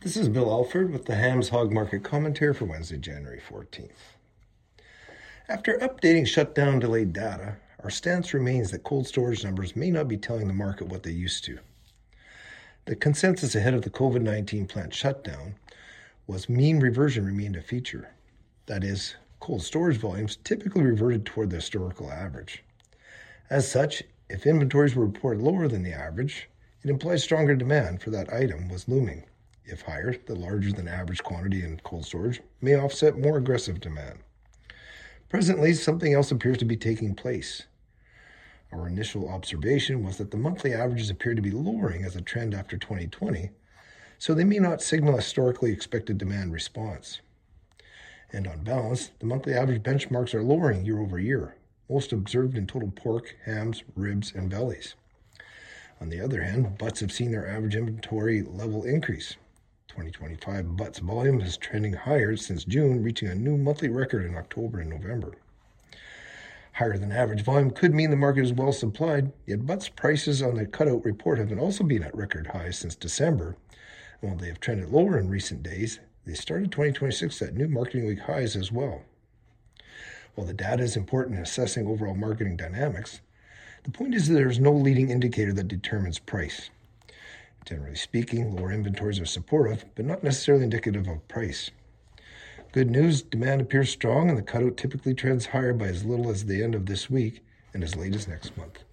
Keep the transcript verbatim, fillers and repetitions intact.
This is Bill Alford with the Hams Hog Market Commentary for Wednesday, January fourteenth. After updating shutdown delayed data, our stance remains that cold storage numbers may not be telling the market what they used to. The consensus ahead of the COVID nineteen plant shutdown was mean reversion remained a feature. That is, cold storage volumes typically reverted toward the historical average. As such, if inventories were reported lower than the average, it implies stronger demand for that item was looming. If higher, the larger than average quantity in cold storage may offset more aggressive demand. Presently, something else appears to be taking place. Our initial observation was that the monthly averages appear to be lowering as a trend after twenty twenty, so they may not signal a historically expected demand response. And on balance, the monthly average benchmarks are lowering year over year, most observed in total pork, hams, ribs, and bellies. On the other hand, butts have seen their average inventory level increase. twenty twenty-five butts volume is trending higher since June, reaching a new monthly record in October and November. Higher than average volume could mean the market is well supplied, yet butts prices on the cutout report have also been at record highs since December. And while they have trended lower in recent days, they started twenty twenty-six at new marketing week highs as well. While the data is important in assessing overall marketing dynamics, the point is that there is no leading indicator that determines price. Generally speaking, lower inventories are supportive, but not necessarily indicative of price. Good news, demand appears strong and the cutout typically trends higher by as little as the end of this week and as late as next month.